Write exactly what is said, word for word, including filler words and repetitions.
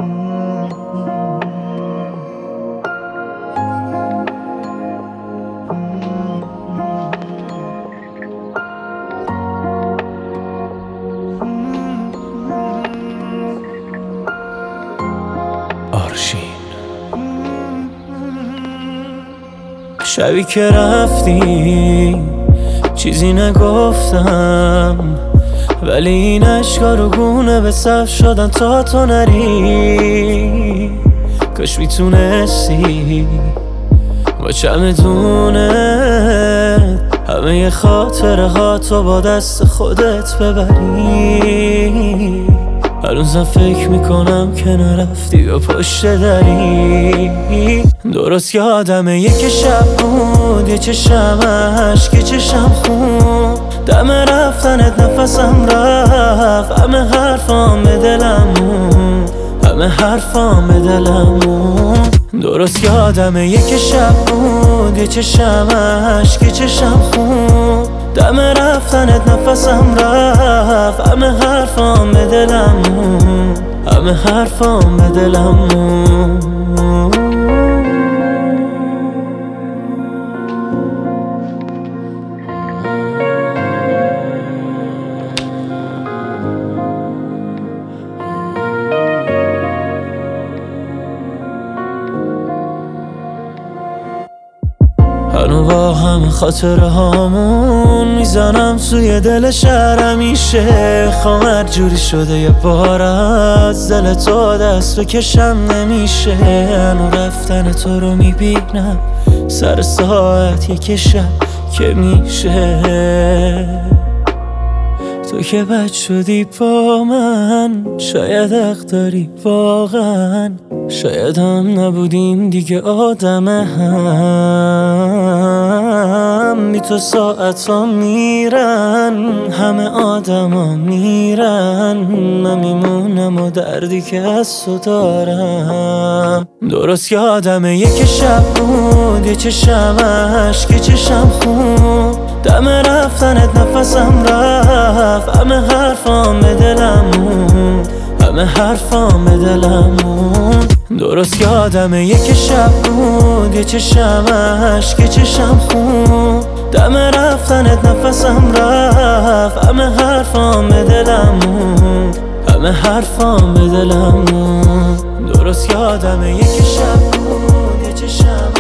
شبی که رفتی چیزی نگفتم، ولی این عشقا رو گونه به صف شدن تا تو نری. کاش میتونستی با چمدونت همه خاطره ها تو با دست خودت ببری. هنوزم فکر میکنم که نرفتی و پشت دری. درست یادمه یک شب بود، یه چشم عشق، یه چشم خون. دم رفتنت نفسم رفت، همه حرفام به دلم موند، همه حرفام به دلم موند. درست یادمه یک شب بود، یه چشم عشق، یه چشم خون. دم رفتنت نفسم رفت، همه حرفام به دلم موند، همه حرفام به دلم موند. هنو با همه خاطره هامون میزنم توی دل شهر. همیشه خوام هر جوری شده یه بار از دل تو دست بکشم نمیشه. هنو رفتن تو رو میبینم سر ساعت یک شب که میشه. تو که بد شدی با من، شاید حق داری واقعا. شاید هم نبودیم دیگه آدم هم. بی تو ساعت ها میرن، همه آدم ها میرن. من میمونم و دردی که از تو دارم. درست یادمه یک شب بود، یه چشم عشق، یه چشم خون. دم رفتنت نفسم رفت، همه حرفام به دلم موند، همه حرفام به دلم موند. درست یادمه یک شب بود، یه چشم عشق، یه چشم خون. دم رفتنت نفسم رفت، همه حرفام به دلم موند، همه حرفام به دلم موند. درست یادمه یک شب بود، یه چشم